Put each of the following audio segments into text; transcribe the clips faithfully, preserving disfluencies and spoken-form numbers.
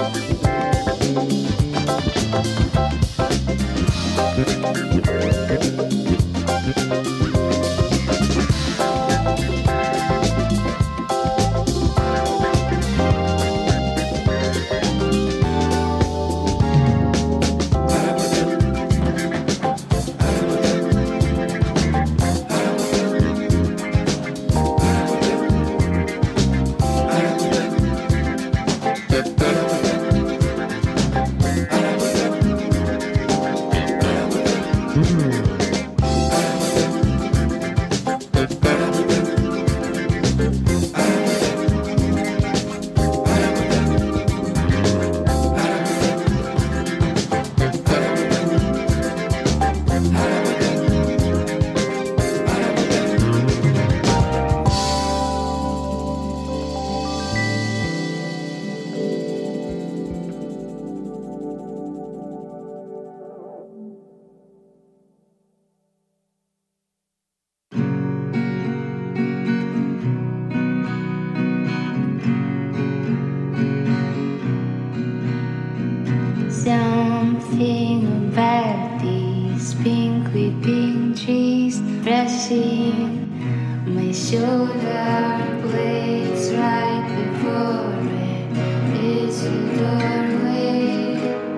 Something about these pink weeping trees brushing my shoulder blades right before it is a doorway.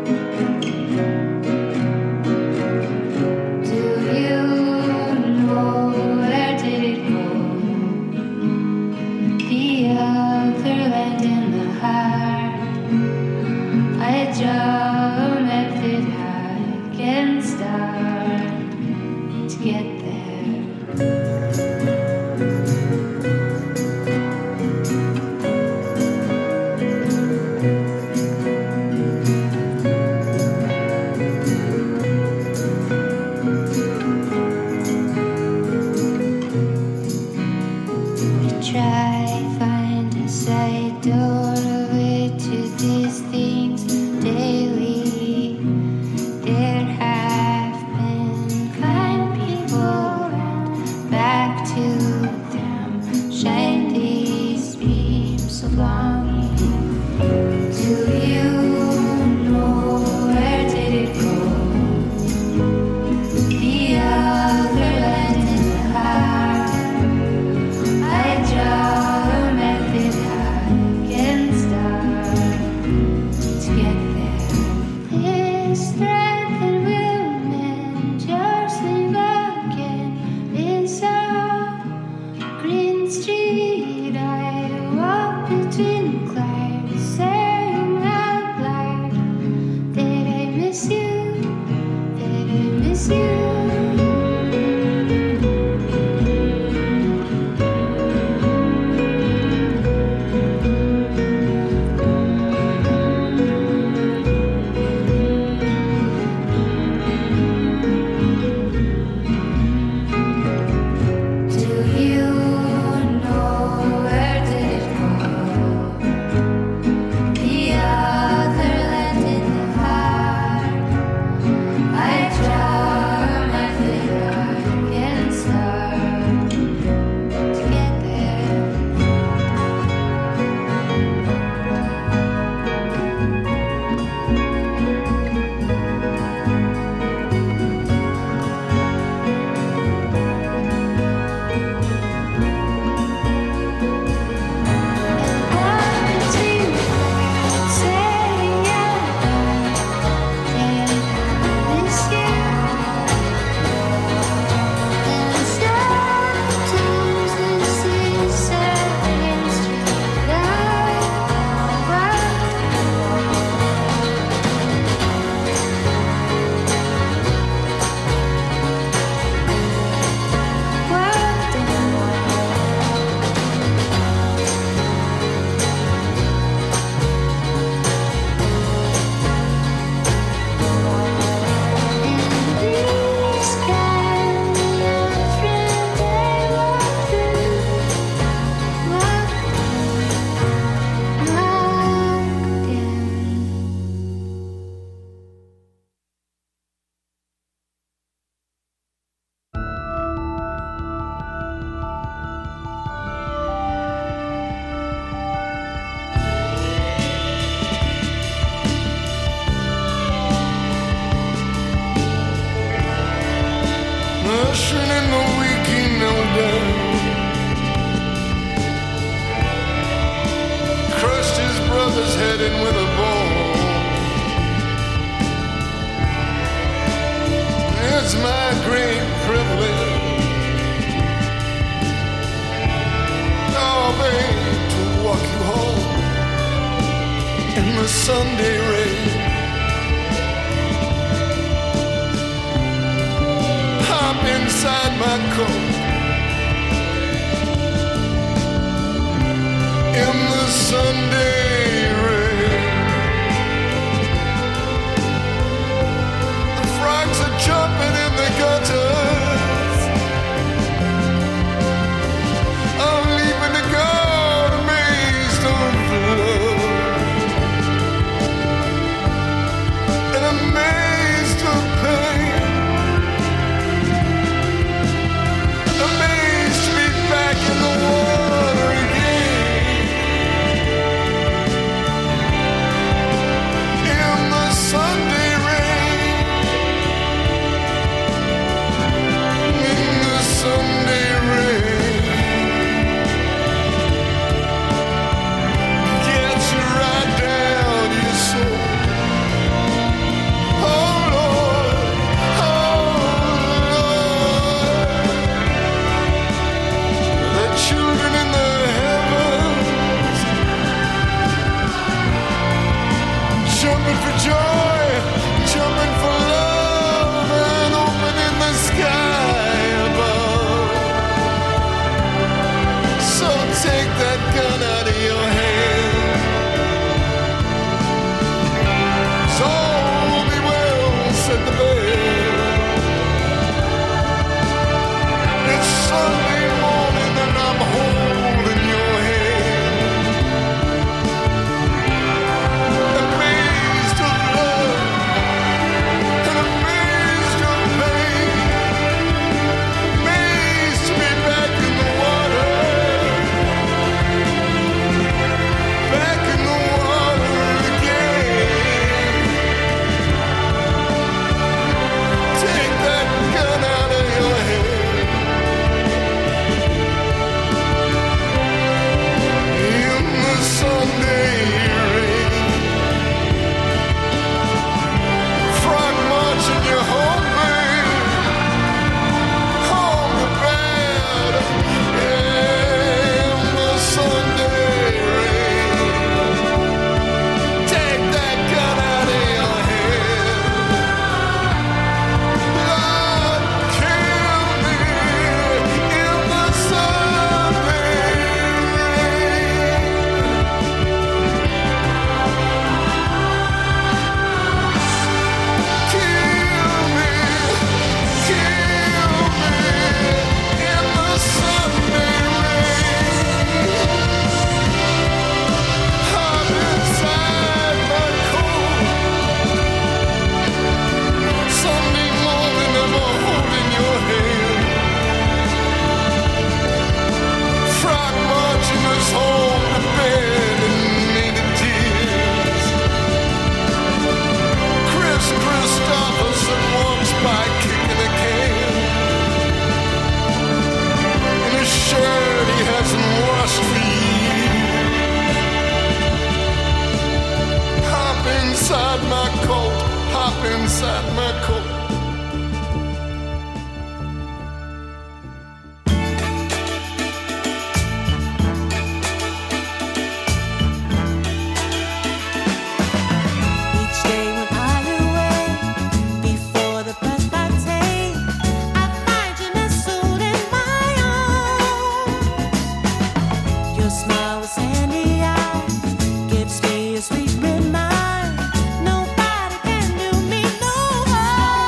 Do you know where did it go? The other land in the heart. I draw can start to get there. We try find a side doorway to these things daily. There have been kind people and back to them shine these beams of longing. Do you know where did it go? The other land in the heart. I draw a method I can Ushering in the week, he knelt down, crushed his brother's head in with a bone. It's my great privilege, oh babe, to walk you home in the Sunday rain. Hop inside my coat in the Sunday rain. The frogs are jumping in the gutters. I'm leaving to go to Maidstone Blood, and I'm amazed of pain. Amazed to be back in the water again, in the Sunday rain, in the Sunday rain. Gets you right down to your soul. Oh Lord, oh Lord. The children in the heavens jumping for joy, jumping for love, and opening the sky above. So take that gun out of your hand. So all will be well, said the bell. It's Sunday morning and I'm holding your hand, amazed of love and amazed of pain, amazed to be back in the water, back in the water again. Take that gun out of your head. In the Sunday rain, frog marching you home, babe, home to bed. In the Sunday rain, take that gun out of your head. Lord, kill me in the Sunday rain. Kill me, kill me in the Sunday rain. Hop inside my coat. Sunday morning, I'm holding your hand. Frog marching us home to bed in native tears. Chris Christopherson walks by kicking a can in a shirt he hasn't washed for years. Hop inside my coat, hop inside my coat. Each day when I awake, before the first I take, I find you nestled in my arms. Your smile with sandy eyes gives me a sweet reminder. Nobody can do me no harm.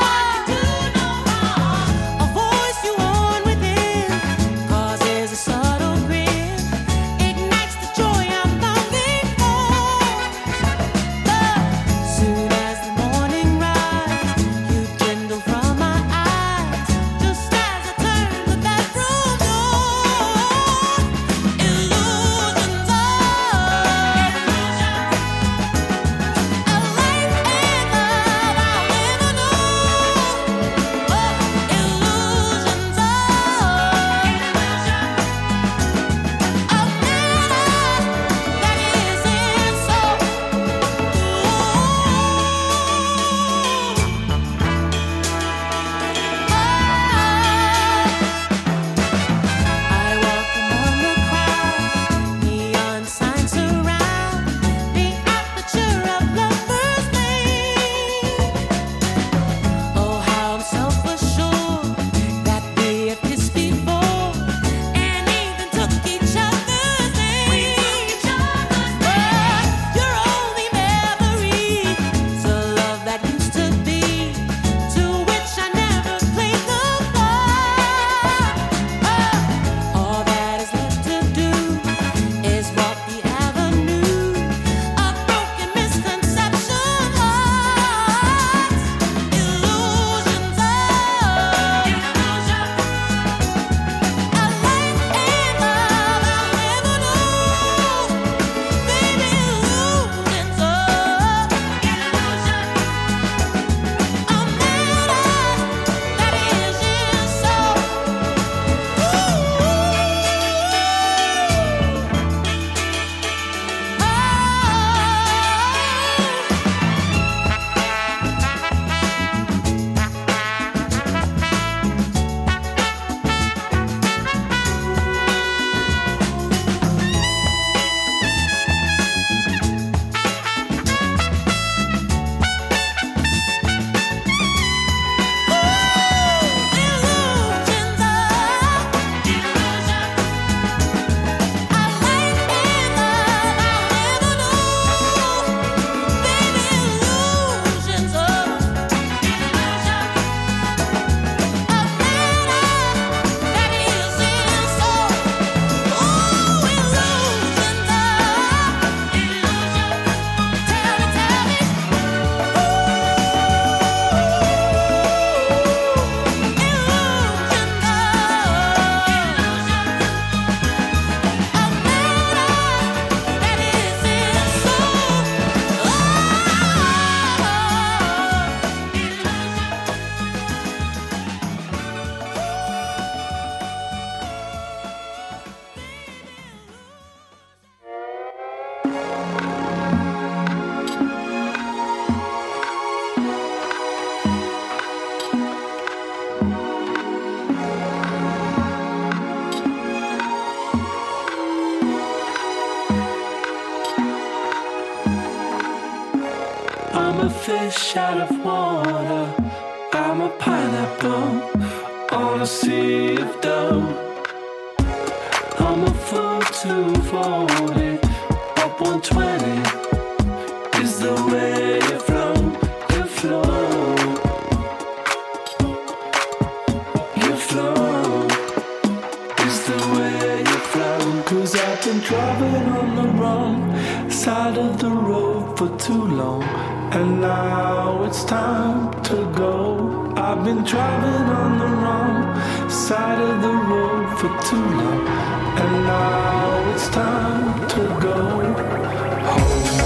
fish out of water. I'm a pineapple on a sea of dough. I'm a fool two forty, up one twenty is the way you flow, you flow, you flow, is the way you flow. Cause I've been driving on the wrong side of the road for too long, and now it's time to go. I've been driving on the wrong side of the road for too long, and now it's time to go home.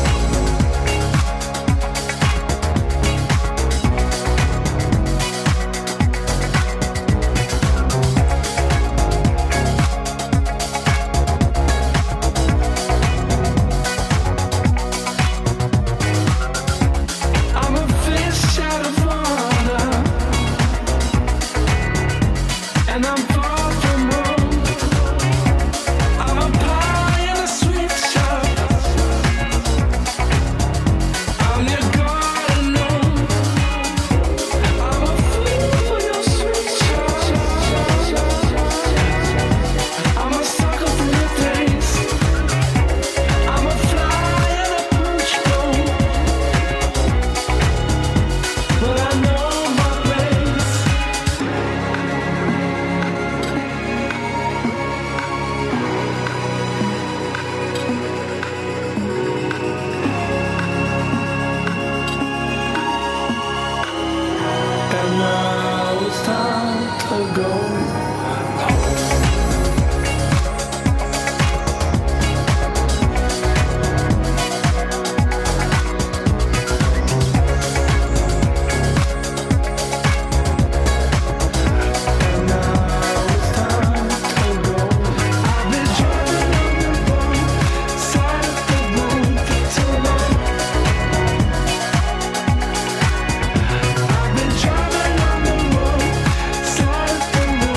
I've been driving on the road side of the road.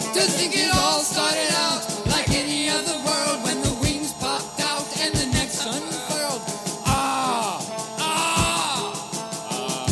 To think it all started out like any other world when the wings popped out and the next unfurled. Ah, ah, ah.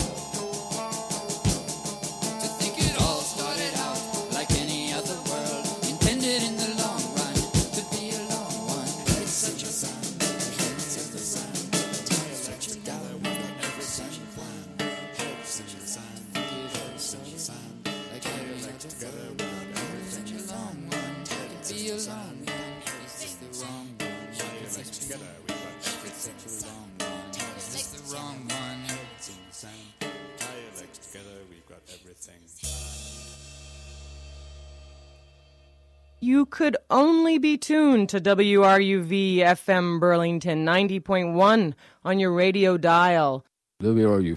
To think it all started out like any other world, intended in the long run to be a long one. But it's such a sun, it's just a sun. Such a dollar with every such a plan. Such a sun, such a sun. Like every legs together without every such a long one. To be a long one, it's just the wrong one. Your legs together, we've got every such a long one. It's just the wrong one. It's insane. Tie your legs together, we've got everything. You could only be tuned to W R U V F M Burlington ninety point one on your radio dial. W R U